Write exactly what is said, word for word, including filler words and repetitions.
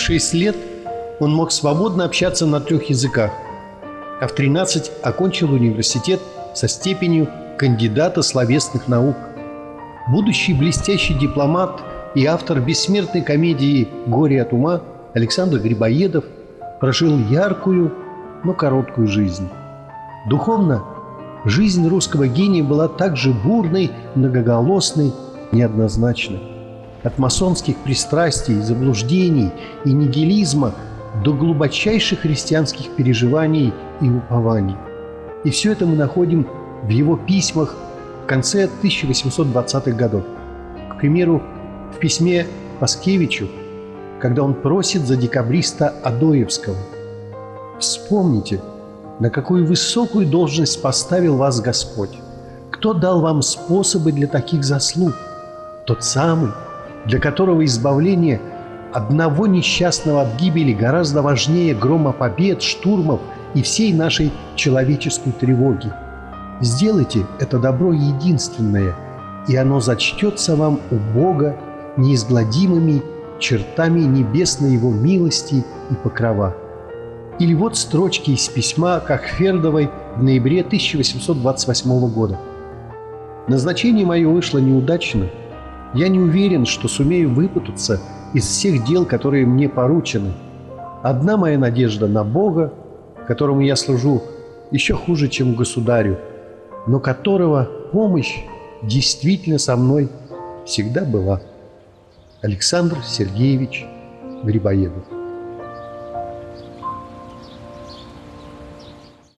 шесть лет он мог свободно общаться на трех языках, а в тринадцать окончил университет со степенью кандидата словесных наук. Будущий блестящий дипломат и автор бессмертной комедии «Горе от ума» Александр Грибоедов прожил яркую, но короткую жизнь. Духовно жизнь русского гения была также бурной, многоголосной, неоднозначной. От масонских пристрастий, заблуждений и нигилизма до глубочайших христианских переживаний и упований. И все это мы находим в его письмах в конце тысяча восемьсот двадцатых годов. К примеру, в письме Паскевичу, когда он просит за декабриста Адоевского: «Вспомните, на какую высокую должность поставил вас Господь. Кто дал вам способы для таких заслуг? Тот самый, для которого избавление одного несчастного от гибели гораздо важнее грома побед, штурмов и всей нашей человеческой тревоги. Сделайте это добро единственное, и оно зачтется вам у Бога неизгладимыми чертами небесной Его милости и покрова». Или вот строчки из письма Кахфердовой в ноябре тысяча восемьсот двадцать восьмого года. «Назначение мое вышло неудачно. Я не уверен, что сумею выпутаться из всех дел, которые мне поручены. Одна моя надежда на Бога, которому я служу еще хуже, чем государю, но которого помощь действительно со мной всегда была». Александр Сергеевич Грибоедов.